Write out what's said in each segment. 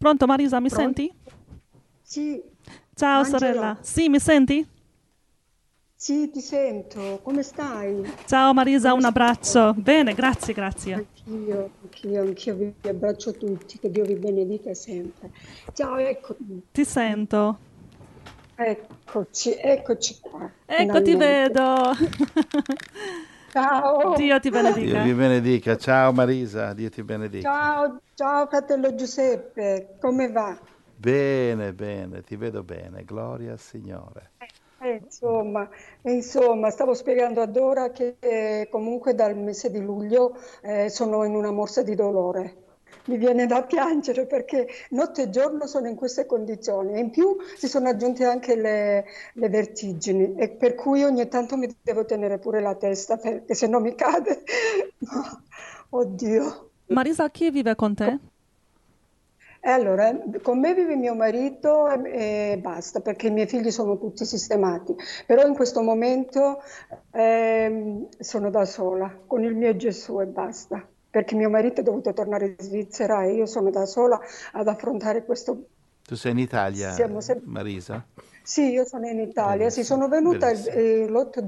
Pronto Marisa, mi Pronto? senti? Sì, Ciao sorella. Angela, Sì, mi senti? sì, ti sento. Come stai? Ciao Marisa, Come un stai? abbraccio. Bene, grazie, grazie. Anch'io vi abbraccio tutti, che Dio vi benedica sempre. Ciao, Ti sento. eccoci qua, Ecco, ti finalmente. vedo. Ciao, Dio ti Dio benedica. vi benedica. Ciao Marisa, Dio ti benedica. ciao fratello Giuseppe, come va? Bene, bene, ti vedo bene. Gloria al Signore. Eh, insomma, insomma, stavo spiegando ad Dora che comunque dal mese di luglio sono in una morsa di dolore. Mi viene da piangere perché notte e giorno sono in queste condizioni e in più si sono aggiunte anche le vertigini e per cui ogni tanto mi devo tenere pure la testa perché se no mi cade. No, oddio. Marisa, chi vive con te? E allora, con me vive mio marito e basta, perché i miei figli sono tutti sistemati, però in questo momento sono da sola, con il mio Gesù e basta, perché mio marito è dovuto tornare in Svizzera e io sono da sola ad affrontare questo. Tu sei in Italia, Siamo sempre. Marisa? Sì, io sono in Italia, sì, Benissimo, sono venuta benissimo, l'8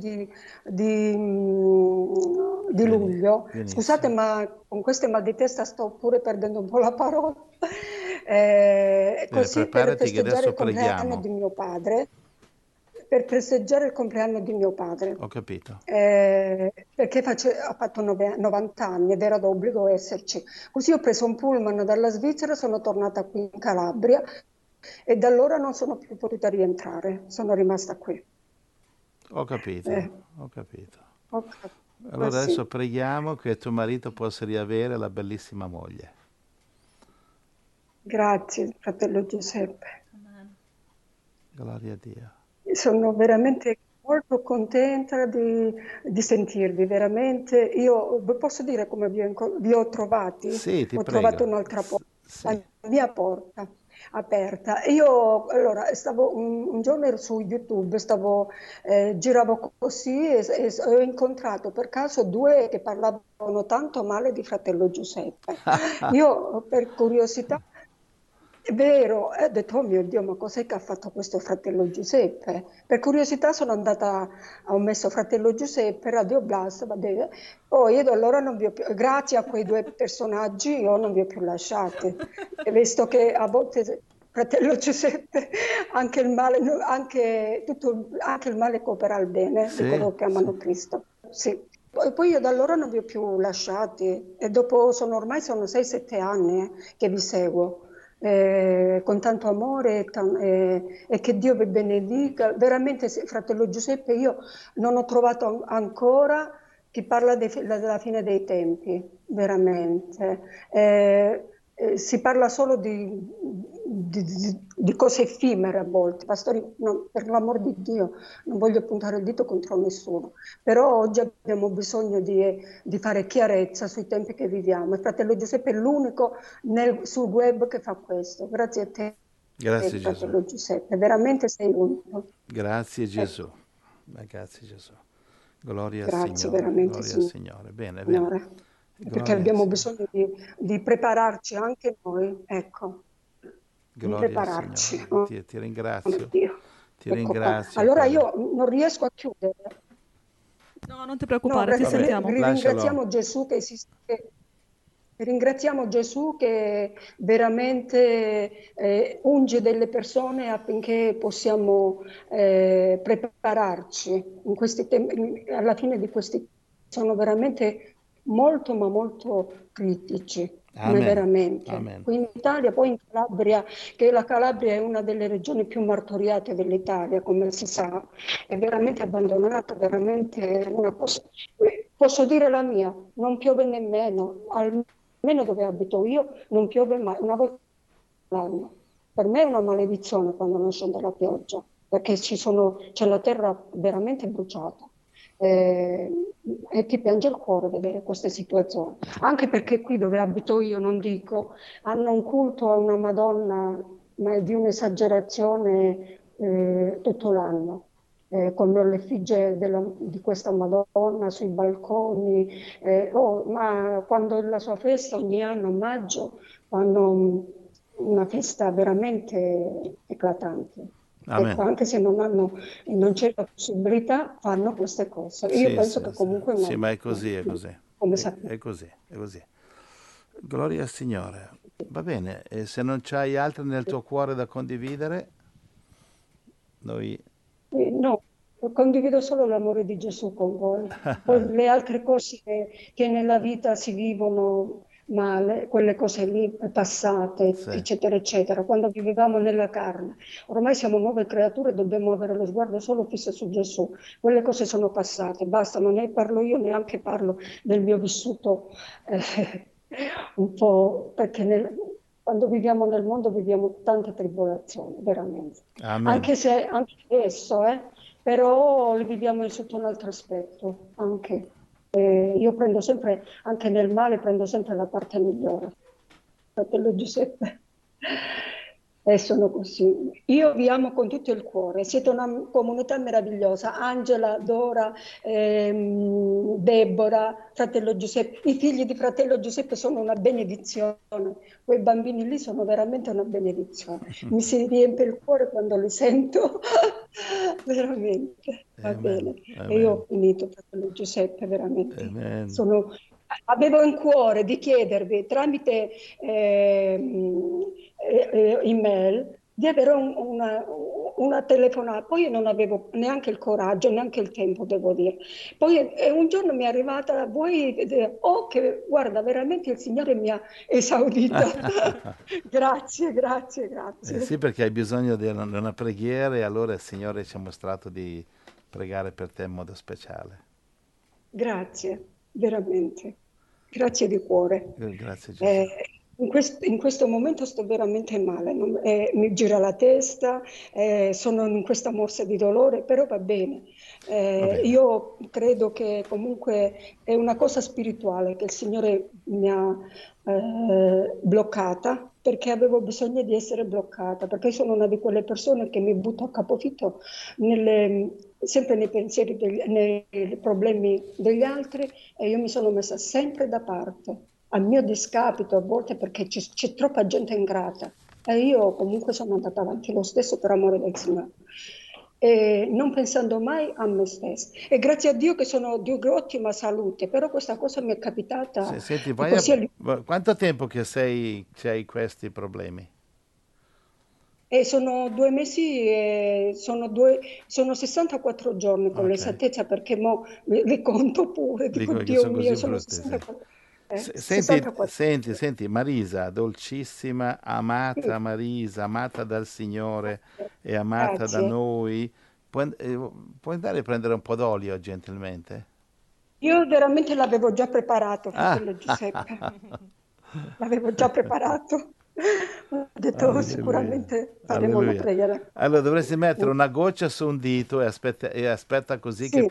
di luglio. Scusate, benissimo. ma con queste mal di testa sto pure perdendo un po' la parola. Bene, Così per preparati che festeggiare adesso il compleanno preghiamo. di mio padre, per festeggiare il compleanno di mio padre, Ho capito. perché ha fatto 90 anni ed era d'obbligo esserci. Così ho preso un pullman dalla Svizzera, sono tornata qui in Calabria e da allora non sono più potuta rientrare, sono rimasta qui. Ho capito, Eh, ho capito. ho capito. Ma Allora sì, adesso preghiamo che tuo marito possa riavere la bellissima moglie. grazie, fratello Giuseppe. Gloria a Dio. Sono veramente molto contenta di sentirvi, veramente. Io vi posso dire come vi ho trovati? Sì, ti Ho trovato prego. un'altra porta, Sì. la mia porta aperta. Io allora stavo un giorno ero su YouTube, giravo così e ho incontrato per caso due che parlavano tanto male di fratello Giuseppe. Io per curiosità. È vero, e ho detto, oh mio Dio, ma cos'è che ha fatto questo fratello Giuseppe? Per curiosità sono andata, ho messo fratello Giuseppe, Radio Blast, va bene. Poi io da allora non vi ho più, grazie a quei due personaggi, io non vi ho più lasciati. E visto che a volte, fratello Giuseppe, anche il male, anche il male coopera al bene di Sì, coloro che sì. amano Cristo. Sì. Poi io da allora non vi ho più lasciati e dopo ormai sono 6-7 anni che vi seguo con tanto amore e che Dio vi benedica. Veramente, fratello Giuseppe, io non ho trovato ancora chi parla della fine dei tempi, veramente. Si parla solo di cose effimere a volte. Pastori, no, per l'amor di Dio, non voglio puntare il dito contro nessuno, però oggi abbiamo bisogno di fare chiarezza sui tempi che viviamo. Il fratello Giuseppe è l'unico sul web che fa questo. Grazie a te, Grazie Gesù. fratello Giuseppe, veramente sei l'unico. Grazie Gesù. Ecco, Grazie Gesù. Gloria al grazie Signore, veramente, gloria al Signore. Bene, bene. Signore, perché Gloria al abbiamo Signore. bisogno di prepararci anche noi, ecco, di Gloria al prepararci. Signore. Oh, Ti mio ringrazio. Dio. Ti Ecco qua. ringrazio Allora per... io non riesco a chiudere. No, non ti No, preoccupare, ti Vabbè, sentiamo. lascialo. ringraziamo Gesù che esiste. Ringraziamo Gesù che veramente unge delle persone affinché possiamo prepararci in questi tempi, alla fine di questi tempi. Sono veramente molto, ma molto critici, ma Amen. veramente. Amen. Qui in Italia, poi in Calabria, che la Calabria è una delle regioni più martoriate dell'Italia, come si sa, è veramente abbandonata, veramente una cosa. Posso dire la mia, non piove nemmeno, almeno dove abito io non piove mai, una volta all'anno. Per me è una maledizione quando non scende la pioggia, perché c'è la terra veramente bruciata. Eh, e ti piange il cuore vedere queste situazioni. Anche perché qui dove abito io, non dico, hanno un culto a una Madonna, ma è di un'esagerazione tutto l'anno. Con l'effigie di questa Madonna sui balconi, ma quando è la sua festa ogni anno a maggio fanno una festa veramente eclatante. Ecco, Amen. anche se non c'è la possibilità, fanno queste cose. Io Sì, penso sì, che sì, comunque sì, no, ma è così, è così, come sappiamo. è così, è così. Gloria al Signore. Va bene, e se non c'hai altro nel tuo cuore da condividere, noi... No, condivido solo l'amore di Gesù con voi. Poi le altre cose che nella vita si vivono male, quelle cose lì passate, Sì. eccetera, eccetera, quando vivevamo nella carne. Ormai siamo nuove creature, dobbiamo avere lo sguardo solo fisso su Gesù. Quelle cose sono passate, basta, non ne parlo io, neanche parlo del mio vissuto un po', perché quando viviamo nel mondo viviamo tante tribolazioni, veramente. Amen. Anche se anche adesso, però li viviamo sotto un altro aspetto. Anche. Io prendo sempre, anche nel male, prendo sempre la parte migliore. Fratello Giuseppe. E sono così. Io vi amo con tutto il cuore, siete una comunità meravigliosa. Angela, Dora, Deborah, fratello Giuseppe. I figli di fratello Giuseppe sono una benedizione. Quei bambini lì sono veramente una benedizione. Mi si riempie il cuore quando li sento, veramente. Va Amen. bene. E io Amen. ho finito, fratello Giuseppe, veramente. Amen. Avevo in cuore di chiedervi tramite email di avere una telefonata, poi io non avevo neanche il coraggio, neanche il tempo, devo dire. Poi un giorno mi è arrivata, che guarda, veramente il Signore mi ha esaudito. Grazie, grazie, grazie. Sì, perché hai bisogno di una preghiera e allora il Signore ci ha mostrato di pregare per te in modo speciale. Grazie, veramente. Grazie di cuore. Grazie Gesù. Eh, in questo momento sto veramente male, mi gira la testa, sono in questa morsa di dolore, però va bene. Va bene. Io credo che comunque è una cosa spirituale che il Signore mi ha bloccata perché avevo bisogno di essere bloccata, perché sono una di quelle persone che mi butto a capofitto sempre nei pensieri, nei problemi degli altri e io mi sono messa sempre da parte, al mio discapito a volte perché c'è troppa gente ingrata e io comunque sono andata avanti lo stesso per amore del Signore. E non pensando mai a me stessa. E grazie a Dio che sono di ottima salute, però questa cosa mi è capitata Senti, così quanto tempo che c'hai questi problemi? e sono 2 mesi, sono 64 giorni con Ok. l'esattezza perché mo li conto pure, dico Dico che Dio sono mio, così sono brutti, sì. 64, Senti, 64. senti, senti, Marisa, dolcissima, Sì, amata Marisa, amata dal Signore e amata da grazie. noi. Puoi andare a prendere un po' d'olio gentilmente? Io veramente l'avevo già preparato, Ah, fratello Giuseppe, l'avevo già preparato. Ho detto "Oh, alleluia, sicuramente faremo una alleluia. preghiera." Allora dovresti mettere una goccia su un dito e aspetta così che Sì,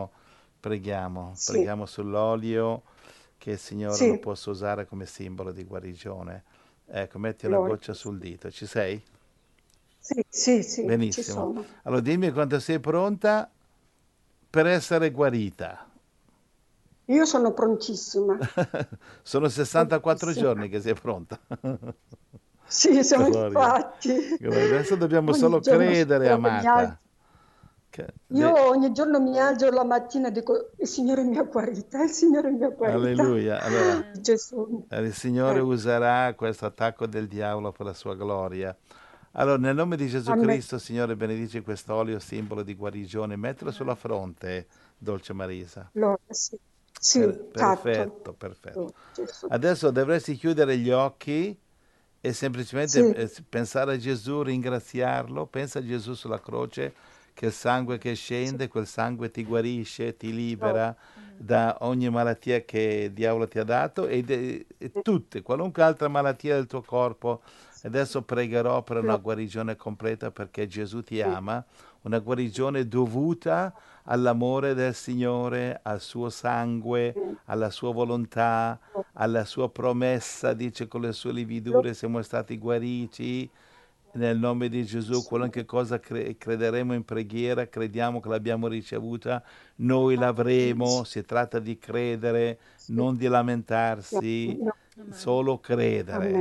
sì, preghiamo sull'olio che il Signore lo sì, possa usare come simbolo di guarigione. Ecco, metti una gloria. goccia sul dito, ci sei? Sì, sì, sì, ci Benissimo. sono. Allora dimmi quando sei pronta per essere guarita. Io sono prontissima, Sono 64 prontissima. giorni che sei pronta. Sì, siamo Gloria. infatti. Gloria. Adesso dobbiamo Ogni solo giorno credere, spero che mi alzo. amata. Io ogni giorno mi alzo la mattina e dico, il Signore mi ha guarita, il Signore mi ha guarita. Alleluia. Allora, Amen. Gesù. il Signore Eh, userà questo attacco del diavolo per la sua gloria. Allora, nel nome di Gesù amen. Cristo, Signore, benedici quest'olio, simbolo di guarigione. Mettilo sulla Amen. fronte, dolce Marisa. Allora, sì, sì, fatto. Perfetto, perfetto. Oh, Gesù. Adesso dovresti chiudere gli occhi e semplicemente Sì, pensare a Gesù, ringraziarlo. Pensa a Gesù sulla croce, che il sangue che sì, scende, quel sangue ti guarisce, ti no, libera Amen. da ogni malattia che il diavolo ti ha dato e tutte, qualunque altra malattia del tuo corpo. Adesso pregherò per una no, guarigione completa perché Gesù ti no, ama, una guarigione dovuta all'amore del Signore, al suo sangue, alla sua volontà, no, alla sua promessa, dice con le sue no, lividure siamo stati guariti. Nel nome di Gesù, qualunque cosa crederemo in preghiera, crediamo che l'abbiamo ricevuta, noi l'avremo. Si tratta di credere, sì, non di lamentarsi, Amen. solo credere. amen.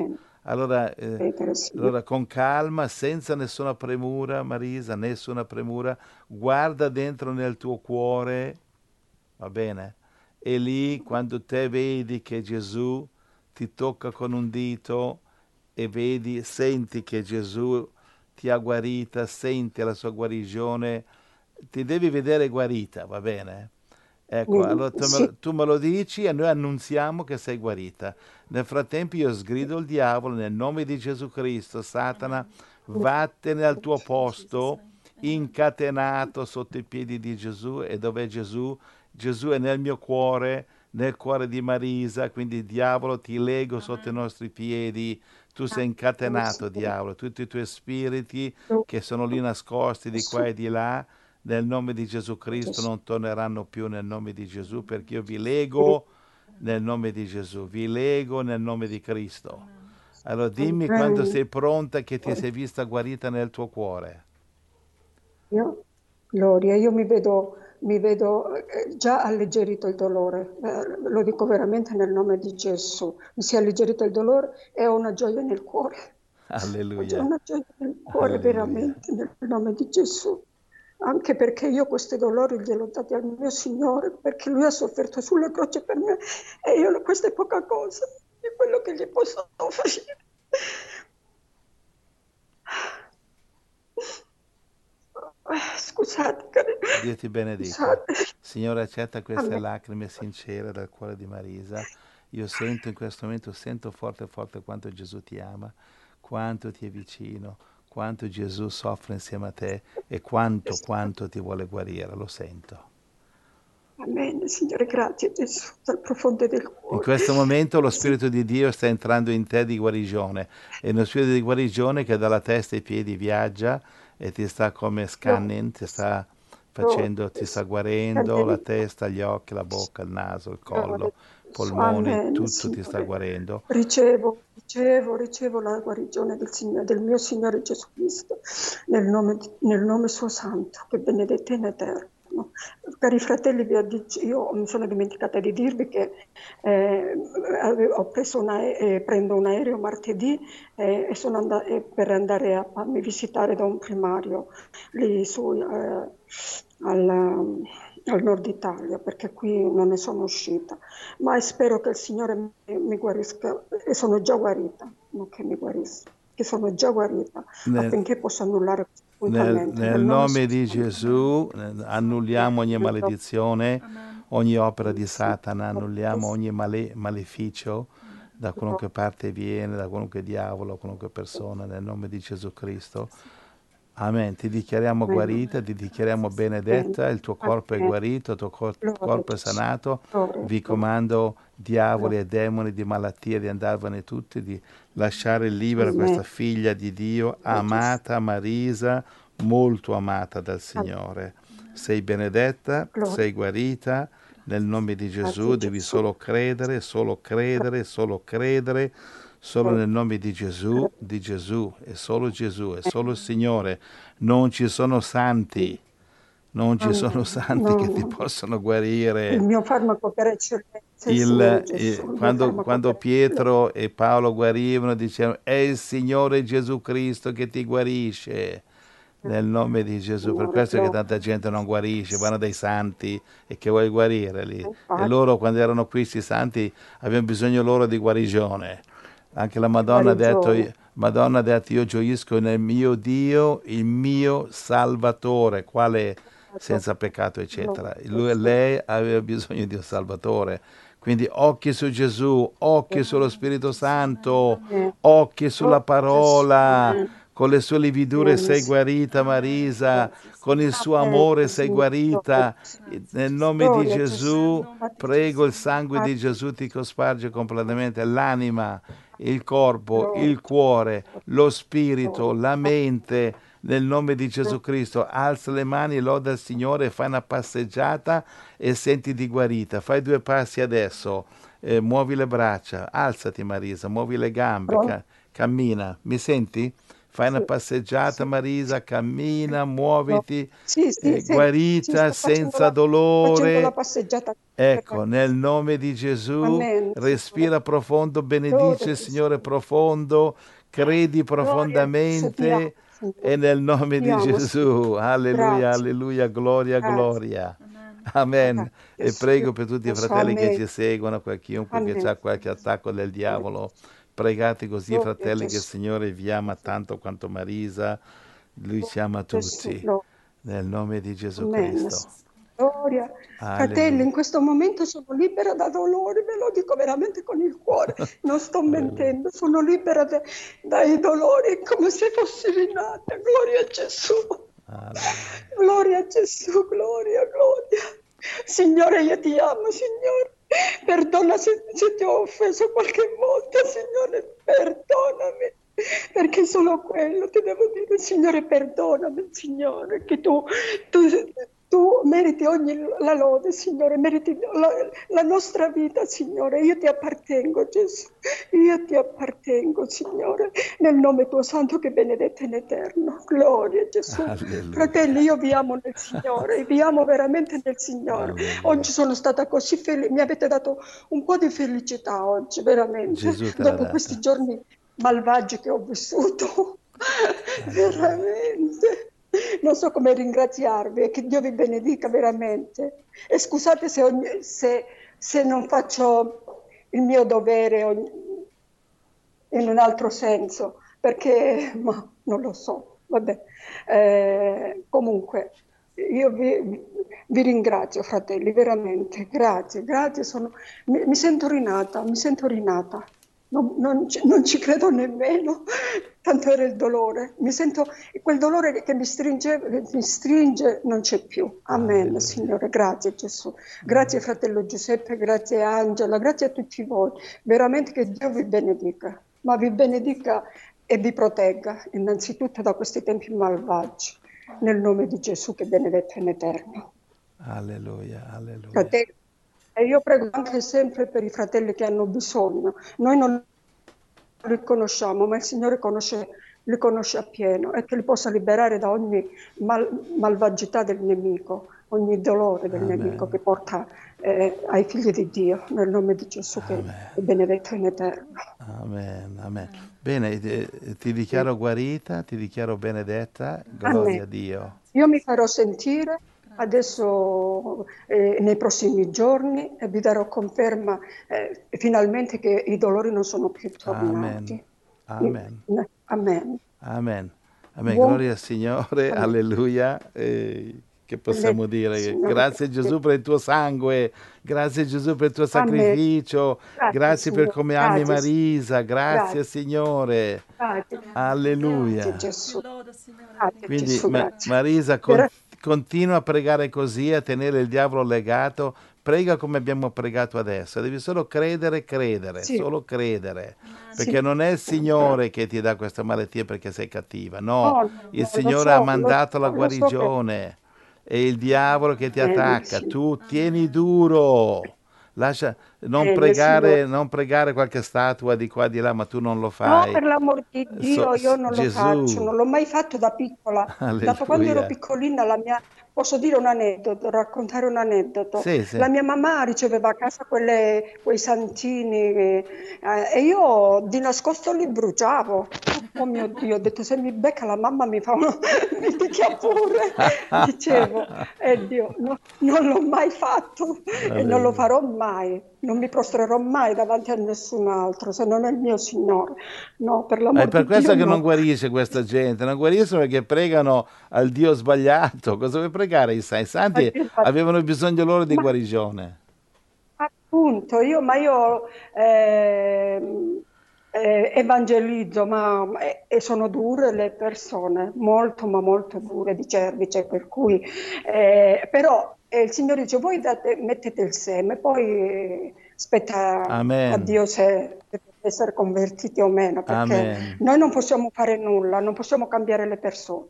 Allora, Signore. allora con calma, senza nessuna premura, Marisa, nessuna premura, guarda dentro nel tuo cuore, va bene? E lì, quando te vedi che Gesù ti tocca con un dito e vedi, senti che Gesù ti ha guarita, senti la sua guarigione, ti devi vedere guarita, va bene? Ecco, allora Sì, tu me lo dici e noi annunziamo che sei guarita. Nel frattempo io sgrido il diavolo nel nome di Gesù Cristo, Satana, vattene al tuo Jesus' posto, name. Amen. incatenato sotto i piedi di Gesù. E dov'è Gesù? Gesù è nel mio cuore, nel cuore di Marisa, quindi diavolo ti lego sotto i Amen. nostri piedi, tu sei incatenato diavolo, tutti i tuoi spiriti che sono lì nascosti di qua e di là, nel nome di Gesù Cristo non torneranno più nel nome di Gesù, perché io vi lego nel nome di Gesù, vi lego nel nome di Cristo. Amen. Allora dimmi quando sei pronta che ti sei vista guarita nel tuo cuore. Gloria, io mi vedo già alleggerito il dolore, lo dico veramente nel nome di Gesù. Mi si è alleggerito il dolore e ho una gioia nel cuore. Ho già Alleluia, una gioia nel cuore alleluia. veramente nel nome di Gesù. Anche perché io questi dolori gliel'ho dati al mio Signore, perché Lui ha sofferto sulla croce per me e io questa è poca cosa di quello che gli posso offrire. Scusate, cari. Dio ti benedica. Scusate. Signore, accetta queste Amen. lacrime sincere dal cuore di Marisa. Io sento in questo momento, sento forte forte quanto Gesù ti ama, quanto ti è vicino, quanto Gesù soffre insieme a te e quanto ti vuole guarire, lo sento. Amen. Signore, grazie Gesù, dal profondo del In cuore. questo momento lo Sì, Spirito di Dio sta entrando in te di guarigione. È uno spirito di guarigione che dalla testa ai piedi viaggia e ti sta come scanning, ti sta facendo, ti sta guarendo la testa, gli occhi, la bocca, il naso, il collo, i polmoni, Amen, tutto ti sta Signore. guarendo. Ricevo la guarigione del mio Signore Gesù Cristo, nel nome suo santo, che benedetto in eterno. Cari fratelli, io mi sono dimenticata di dirvi che prendo un aereo martedì e sono per andare a farmi visitare da un primario lì al nord Italia, perché qui non ne sono uscita. Ma spero che il Signore mi guarisca, e sono già guarita, non che mi guarisca, che sono già guarita, Nel, affinché possa annullare questo appuntamento. nel Nel nome nome suo di santo. Gesù annulliamo ogni maledizione, Amen. ogni opera di Sì. Satana, annulliamo ogni maleficio da qualunque parte viene, da qualunque diavolo, da qualunque persona, nel nome di Gesù Cristo. Amen. Ti dichiariamo Amen. guarita, ti dichiariamo Amen. benedetta, il tuo corpo è Amen. guarito, il tuo Gloria a corpo è Gesù. sanato. Gloria, Vi gloria, comando diavoli gloria. e demoni di malattia di andarvene tutti, di lasciare libera Amen. questa figlia di Dio, Gloria a Gesù. amata Marisa, molto amata dal Signore. Sei benedetta, Gloria. sei guarita, nel nome di Gesù Grazie devi Gesù. solo credere, solo credere, solo colo solo nel nome di Gesù, è solo Gesù, è solo il Signore. Non ci sono santi, non ci sono Amen. santi No, che ti no. possono Il guarire. mio farmaco per eccellenza è il Signore Gesù. Il mio farmaco Quando per eccellenza. Pietro e Paolo guarivano, dicevano, è il Signore Gesù Cristo che ti guarisce. Nel nome di Gesù, per Signore, questo che gloria. tanta gente non guarisce, vanno dai santi e che vuoi guarire lì. E Infatti, loro quando erano qui, questi santi, avevano bisogno loro di guarigione. Anche la guarigione. Madonna ha detto, io gioisco nel mio Dio, il mio Salvatore, quale senza peccato, Gloria eccetera. a Gesù. Lei aveva bisogno di un Salvatore. Quindi occhi su Gesù, occhi sullo Amen. Spirito Jesus' name. Santo, Amen. occhi sulla Gloria a Gesù. parola. Amen. Con le sue lividure Amen. sei guarita, Amen. Marisa, Jesus' con il name. suo Amen, amore sei Signore. Gloria a guarita. Gesù. Nel Grazie, nome di Jesus. Gloria a Gesù. Nel Gesù, nome di prego, il Gesù. sangue di Gesù ti cosparge completamente l'anima, il corpo, Gloria, il cuore, lo spirito, gloria. la mente. Nel nome di Gesù Cristo, alza le mani, loda il Signore, fai una passeggiata e sentiti guarita. Fai 2 passi adesso, muovi le braccia, alzati Marisa, muovi le gambe, Pronto? cammina. Mi senti? fai una sì, passeggiata, sì. Marisa, cammina, muoviti, Sì, sì, sì, sì, guarita, sto senza facendo la dolore. passeggiata per la Ecco, nel casa. nome di Gesù, Amen, Signore. respira profondo, Gloria benedice a il Gesù. Signore profondo, credi Gloria a Gesù. Ti amo, profondamente e Signore. nel nome Ti di amo, Gesù. Signore. Alleluia, Grazie, alleluia, gloria, grazie, gloria. Amen. Amen. E grazie, prego per tutti i Signore. fratelli che Amen. ci seguono, per chiunque che Amen. ha qualche attacco del diavolo. Pregate così, Gloria a fratelli, che il Gesù. Signore vi ama tanto quanto Marisa. Lui ci ama Gesù. tutti. Gloria. Nel nome di Gesù Amen. Cristo. Gloria. Fratelli, Alleluia. in questo momento sono libera da dolore, ve lo dico veramente con il cuore, non sto Alleluia. mentendo, sono libera dai dolori come se fossi rinata. Gloria a Gesù. Alleluia. Gloria a Gesù, gloria, gloria. Signore, io ti amo, Signore. Perdona se ti ho offeso qualche volta, Signore, perdonami. Perché solo quello ti devo dire, Signore, perdonami, Signore, che tu meriti la lode, Signore, meriti la nostra vita, Signore. Io ti appartengo, Gesù. Io ti appartengo, Signore, nel nome tuo santo che benedetto in eterno. Gloria a Gesù. Fratelli, Alleluia. io vi amo nel Signore, vi amo veramente nel Signore. Oggi Alleluia. sono stata così felice, mi avete dato un po' di felicità oggi, veramente, Gesù te l'ha dopo questi data. giorni malvagi che ho vissuto. Alleluia. Veramente. Non so come ringraziarvi e che Dio vi benedica veramente. E scusate se non faccio il mio dovere in un altro senso, perché non lo so. Vabbè. Comunque, io vi ringrazio, fratelli, veramente. Grazie, grazie. Mi sento rinata, mi sento rinata. Non ci credo nemmeno, tanto era il dolore. Mi sento, quel dolore che mi stringe non c'è più. Amen, Alleluia. Signore, grazie Gesù. Grazie fratello Giuseppe, grazie Angela, grazie a tutti voi. Veramente che Dio vi benedica, ma vi benedica e vi protegga innanzitutto da questi tempi malvagi. Nel nome di Gesù che è benedetto in eterno. Alleluia. Alleluia. Fratelli, e io prego anche sempre per i fratelli che hanno bisogno. Noi non li conosciamo, ma il Signore li conosce appieno e che li possa liberare da ogni malvagità del nemico, ogni dolore del nemico che porta ai figli di Dio, nel nome di Gesù che è benedetto in eterno. Amen. Amen. Bene, ti dichiaro guarita, ti dichiaro benedetta, gloria a Amen. Dio. Io mi farò sentire adesso nei prossimi giorni e vi darò conferma finalmente che i dolori non sono più tornati. Amen. Amen. Amen. Amen. Buon Gloria al Signore, Amen. alleluia. Che possiamo dire? Signore, Grazie Gesù per il tuo sangue, grazie Gesù per il tuo Amen. sacrificio, Grazie, grazie per Signore. come ami Grazie, Marisa, grazie grazie, Signore, grazie, alleluia. grazie Gesù. Ti lodo, Signore. Grazie Quindi Gesù, grazie. Marisa, continua a pregare così, a tenere il diavolo legato, prega come abbiamo pregato adesso, devi solo credere, Sì, solo credere, sì. perché non è il Signore che ti dà questa malattia perché sei cattiva, no, No, il no, Signore ha mandato la lo so che guarigione, è il diavolo che ti bene, attacca, sì. tu tieni duro, non Bene, Signore. pregare qualche statua di qua di là, ma tu non lo No, fai. per l'amor di Dio, io non lo faccio, Gesù, non l'ho mai fatto da piccola. Da quando ero alleluia. piccolina, posso dire un aneddoto, raccontare un aneddoto. Sì, sì. La mia mamma riceveva a casa quei santini e io di nascosto li bruciavo. Oh mio Dio, ho detto se mi becca la mamma mi fa mi picchia pure. Dicevo, Dio, non l'ho mai fatto e non lo Alleluia. farò mai. Non mi prostrerò mai davanti a nessun altro se non è il mio Signore. No, per Ma è l'amor per di questo Dio che non no. guarisce questa gente, non guariscono perché pregano al Dio sbagliato. Cosa vuoi pregare i santi? I santi avevano bisogno loro di Ma guarigione. appunto, io evangelizzo, e sono dure le persone, molto, ma molto dure di cervice, per cui, però il Signore dice, voi mettete il seme, poi spetta a Amen. Dio se deve essere convertiti o meno, perché Amen. noi non possiamo fare nulla, non possiamo cambiare le persone.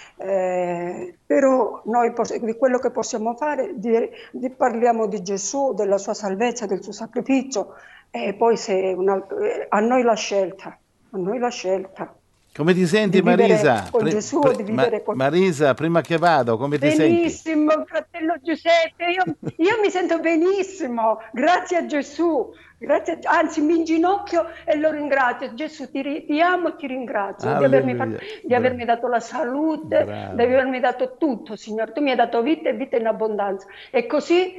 Però noi di quello che possiamo fare, parliamo di Gesù, della sua salvezza, del suo sacrificio, e poi a noi la scelta, a noi la scelta. Come ti senti, di vivere Marisa? con Gesù o di vivere con... Marisa, prima che vado, come ti senti? Benissimo, fratello Giuseppe, io mi sento benissimo, grazie a Gesù, anzi mi inginocchio e lo ringrazio. Gesù, ti amo e ti ringrazio Alleluia. di avermi dato la salute, di Bravo. avermi dato tutto, Signore. Tu mi hai dato vita e vita in abbondanza. E così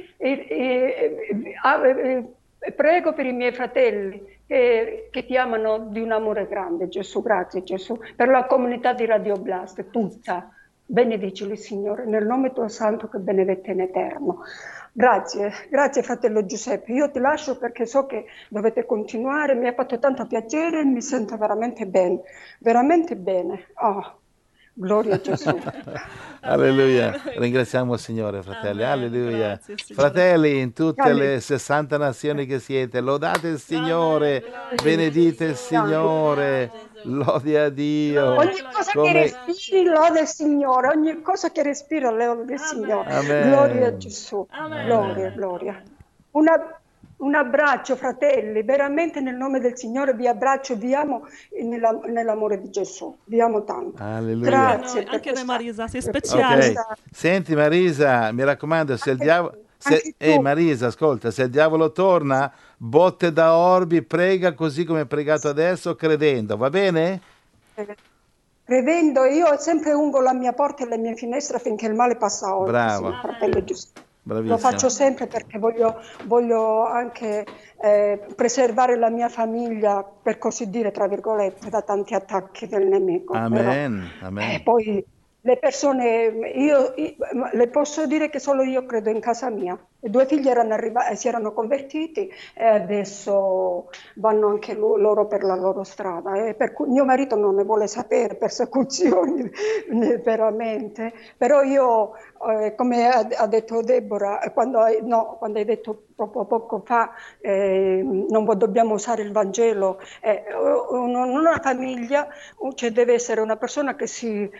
prego per i miei fratelli che ti amano di un amore grande, Gesù. Grazie, Gesù, per la comunità di Radio Blast, tutta. Benedicili, Signore, nel nome tuo santo che benedetto in eterno. Grazie, grazie fratello Giuseppe. Io ti lascio perché so che dovete continuare, mi ha fatto tanto piacere e mi sento veramente bene, veramente bene. Oh, gloria a Gesù. Alleluia. Ringraziamo il Signore, fratelli. Amen. Alleluia. Grazie, Signore. Fratelli, in tutte Alleluia. le 60 nazioni che siete, lodate il Signore, Amen. benedite il Signore, lode a Dio. Ogni cosa che Come... respiri, lode il Signore. Ogni cosa che respiro, lode il Signore. Amen. Gloria a Gesù. Amen. Gloria, Amen. gloria. Un abbraccio, fratelli. Veramente nel nome del Signore vi abbraccio, vi amo nell'amore di Gesù. Vi amo tanto. Alleluia. Grazie. Anche noi, Marisa, sei per speciale. Ok, senti Marisa, mi raccomando, se il diavolo... anche tu. Marisa, ascolta, se il diavolo torna, botte da orbi, prega così come hai pregato adesso, credendo, va bene? Credendo, io sempre ungo la mia porta e le mie finestre finché il male passa oltre, Brava. signor fratello Giuseppe. Bravissima. Lo faccio sempre perché voglio anche preservare la mia famiglia, per così dire, tra virgolette, da tanti attacchi del nemico. Amen, Però, amen. poi le persone, io le posso dire che solo io credo in casa mia. I 2 figli si erano convertiti e adesso vanno anche loro per la loro strada. E per cui mio marito non ne vuole sapere, persecuzioni veramente. Però io, come ha detto Deborah, quando hai detto proprio poco fa, dobbiamo usare il Vangelo, una famiglia, cioè deve essere una persona che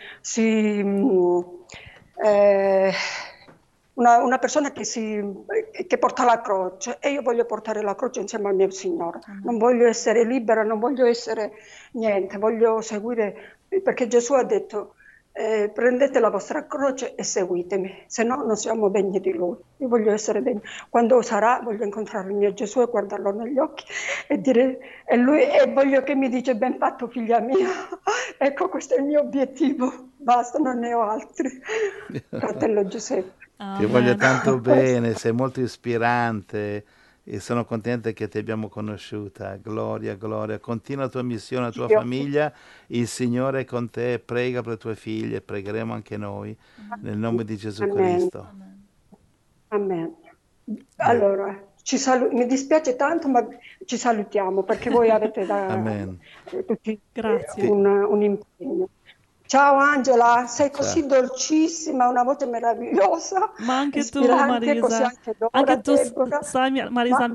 una persona che porta la croce, e io voglio portare la croce insieme al mio Signore. Non voglio essere libera, non voglio essere niente, voglio seguire, perché Gesù ha detto prendete la vostra croce e seguitemi, se no non siamo degni di Lui. Io voglio essere degno. Quando sarà, voglio incontrare il mio Gesù e guardarlo negli occhi e dire, e voglio che mi dice ben fatto figlia mia. Ecco, questo è il mio obiettivo, basta, non ne ho altri. Fratello Giuseppe. Ti voglio Amen. tanto bene, sei molto ispirante e sono contenta che ti abbiamo conosciuta. Gloria, gloria. Continua la tua missione, la tua famiglia. Il Signore è con te. Prega per le tue figlie. Pregheremo anche noi nel nome di Gesù Amen. Cristo. Amen. Allora, mi dispiace tanto, ma ci salutiamo perché voi avete Amen. tutti Grazie. un impegno. Ciao Angela, sei Ciao. così dolcissima, una voce meravigliosa, Ma anche tu, ispirante, così Marisa. anche Dora, Anche tu, Deborah. sai, Marisa,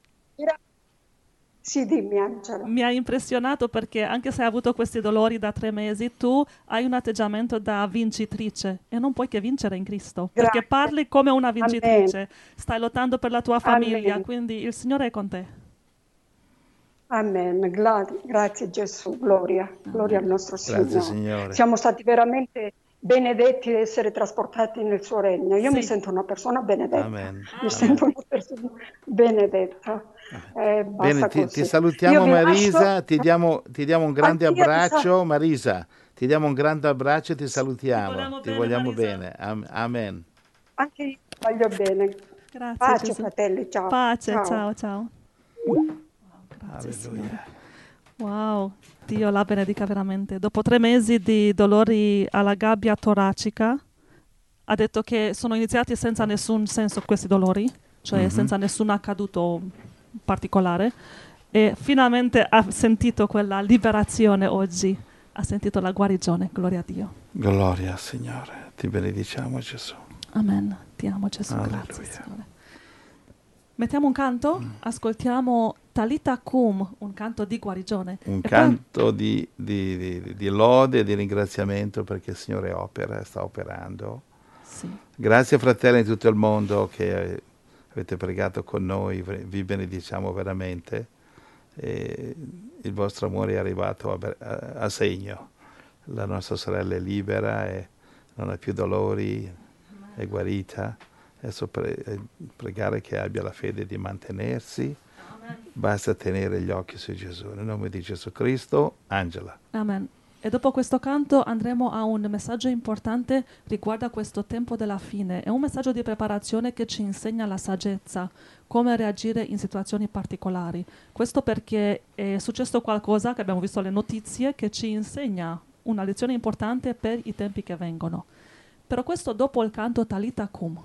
Sì, dimmi Angela. mi ha impressionato perché anche se hai avuto questi dolori da 3 mesi, tu hai un atteggiamento da vincitrice e non puoi che vincere in Cristo, perché Grazie. parli come una vincitrice, stai lottando per la tua famiglia, Amen. quindi il Signore è con te. Amen, grazie Gesù, gloria al nostro Grazie, Signore. Signore. Siamo stati veramente benedetti di essere trasportati nel suo regno. Io mi Sì. sento una persona benedetta, Amen. mi sento una persona benedetta. Bene, Basta ti così. salutiamo Io vi Marisa, lascio. ti diamo un grande Anch'io vi abbraccio, Marisa, ti diamo un grande abbraccio e ti salutiamo, vogliamo ti bene, vogliamo Marisa. bene. Amen. Anche io voglio bene. Grazie, Pace, Gesù. fratelli, ciao. Pace, ciao, ciao. Grazie, Signore. Wow, Dio la benedica veramente. Dopo 3 mesi di dolori alla gabbia toracica, ha detto che sono iniziati senza nessun senso questi dolori, cioè senza nessun accaduto particolare, e finalmente ha sentito quella liberazione oggi, ha sentito la guarigione, gloria a Dio. Gloria al Signore, ti benediciamo Gesù. Amen, ti amo Gesù, Alleluia. grazie Signore. Mettiamo un canto, ascoltiamo Talita Cum, un canto di guarigione. Un E canto di lode e di ringraziamento perché il Signore sta operando. Sì. Grazie fratelli di tutto il mondo che avete pregato con noi, vi benediciamo veramente e il vostro amore è arrivato a segno. La nostra sorella è libera e non ha più dolori, è guarita. Adesso pregare che abbia la fede di mantenersi. Basta tenere gli occhi su Gesù. Nel nome di Gesù Cristo, Angela. Amen. E dopo questo canto andremo a un messaggio importante riguardo a questo tempo della fine. È un messaggio di preparazione che ci insegna la saggezza, come reagire in situazioni particolari. Questo perché è successo qualcosa, che abbiamo visto le notizie, che ci insegna una lezione importante per i tempi che vengono. Però questo dopo il canto Talita Kum.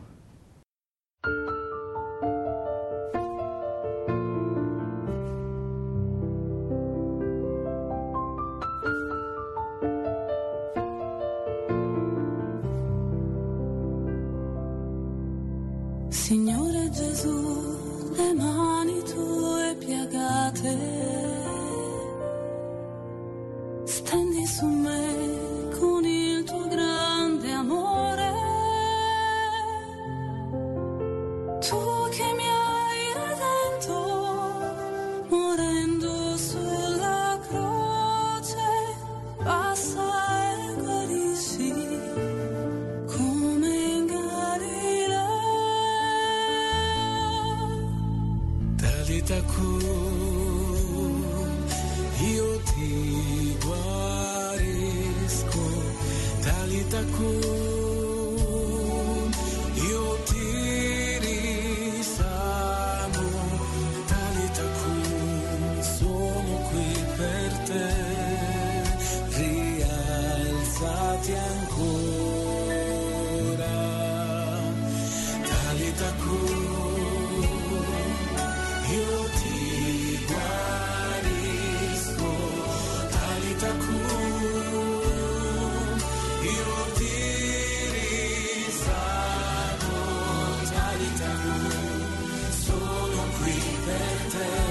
Signore Gesù, le mani tue piegate, stendi su me con il tuo grande amore, tu che mi hai redento, morendo sulla croce, passa e guarisci come in Galilea. Talita Kum, io ti guarisco. Talita Kum, io ti risano. Talita Kum, sono qui per te. Rialzati ancora. Talita Kum, io ti guarisco. Talita Kum, io ti risano. Talita Kum, sono qui per te.